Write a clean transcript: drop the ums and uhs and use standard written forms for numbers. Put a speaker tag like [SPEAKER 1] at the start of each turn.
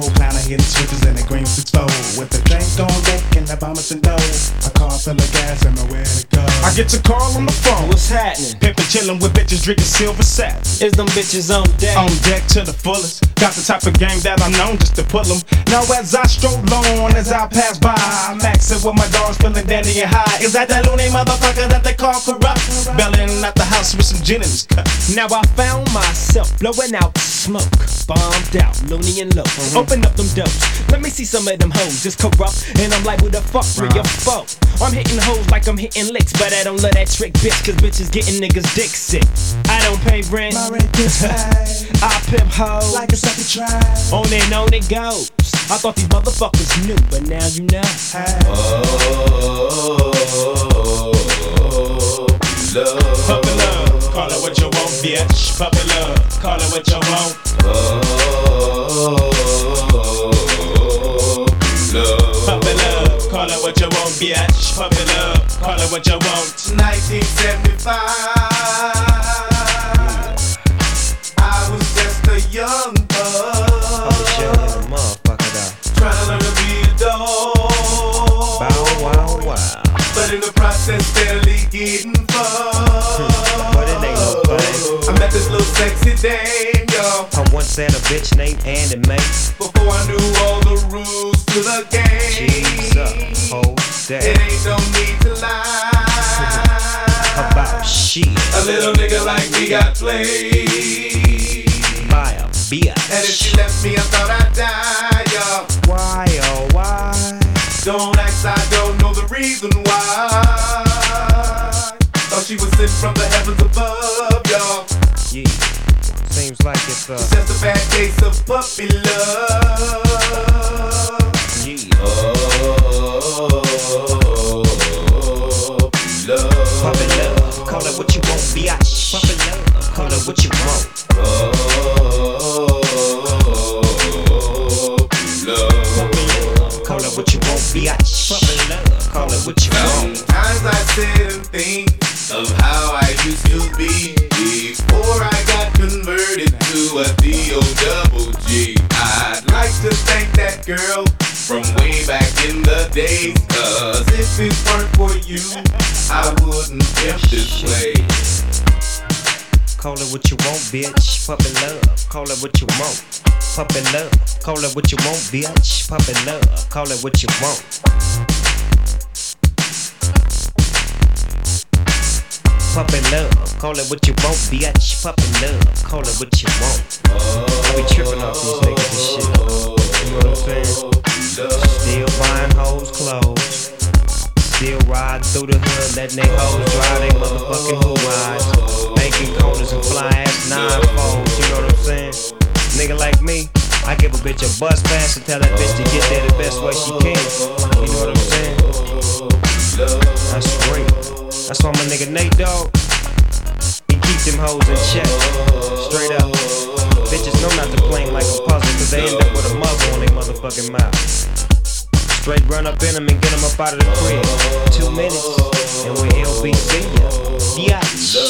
[SPEAKER 1] roll, clown hitting switches and the green 6-4. With the drink on deck and the bombers and dough. A car full of gas and nowhere to go.
[SPEAKER 2] I get your call on the phone.
[SPEAKER 3] What's happening?
[SPEAKER 2] Pimpin' chillin' with bitches drinking silver sap.
[SPEAKER 3] Is them bitches on deck?
[SPEAKER 2] On deck to the fullest. Got the type of game that I'm known just to pull them. Now as I stroll on, as I pass by, I'm maxin' with my dogs feeling dandy and high. Is that loony motherfucker that they call corrupt? Bellin' at the house with some gin in his cup.
[SPEAKER 3] Now I found myself blowing out smoke, bombed out, loony and low. Open up them doors, let me see some of them hoes. Just corrupt, and I'm like, who the fuck for your foe? I'm hitting hoes like I'm hitting licks, but I don't love that trick, bitch, cause bitches getting niggas dick sick. I don't pay rent,
[SPEAKER 1] My rent is high,
[SPEAKER 3] I pimp hoes,
[SPEAKER 1] like a sucker try.
[SPEAKER 3] on it goes. I thought these motherfuckers knew, but now you know.
[SPEAKER 2] Puppy love, call it what you want, bitch. Puppy love, call it what you want. Puppy love, call it what you want, bitch. Puppy love, call it what you want.
[SPEAKER 4] 1975, I was just a young bug, trying to learn to be a dog.
[SPEAKER 5] Bow wow wow.
[SPEAKER 4] But in the process, steadily getting fucked.
[SPEAKER 5] But it ain't no thing.
[SPEAKER 4] I met this little sexy dame, yo.
[SPEAKER 5] I once had a bitch named Annie Mae.
[SPEAKER 4] Before I knew all the rules to the game.
[SPEAKER 5] Jesus, hold that.
[SPEAKER 4] It ain't no need to lie.
[SPEAKER 5] About shit.
[SPEAKER 4] A little nigga like me got played.
[SPEAKER 5] By a bitch.
[SPEAKER 4] And if she left me, I thought I'd die, yo.
[SPEAKER 5] Why, oh why?
[SPEAKER 4] Don't ask, I don't know the reason why. Thought she was sent from the heavens above, y'all.
[SPEAKER 5] Yeah, seems like it's
[SPEAKER 4] It's just a bad case of puppy love.
[SPEAKER 5] yeah. Puppy love, call it what you want, bitch. Puppy love, call it what you want. Puppy love, call it what you want, bitch. Puppy love, call it what you want.
[SPEAKER 4] Sometimes I sit and think of how I used to be before I got converted to a D-O-double-G. I'd like to thank that girl from way back in the days, cause if it weren't for you, I wouldn't pimp this way.
[SPEAKER 5] Call it what you want, bitch. Puppy love, call it what you want. Puppy love, call it what you want, bitch. Puppy love, call it what you want. Puppy love, call it what you want, bitch. Puppy love, call it what you want. I be tripping off these niggas and shit. You know what I'm saying? Still buying hoes clothes. Still riding through the hood, letting they hoes drive they motherfucking hood rides. Banking corners and fly ass 9-4s, you know what I'm saying? Nigga like me, I give a bitch a bus pass and tell that bitch to get there the best way she can. You know what I'm saying? That's real. That's why my nigga Nate Dogg, he keep them hoes in check. Straight up. Bitches know not to play like a puzzle, cause they end up with a muzzle on their motherfucking mouth. Straight run up in them and get them up out of the crib. 2 minutes, and we're LBC, yeah. Biatch.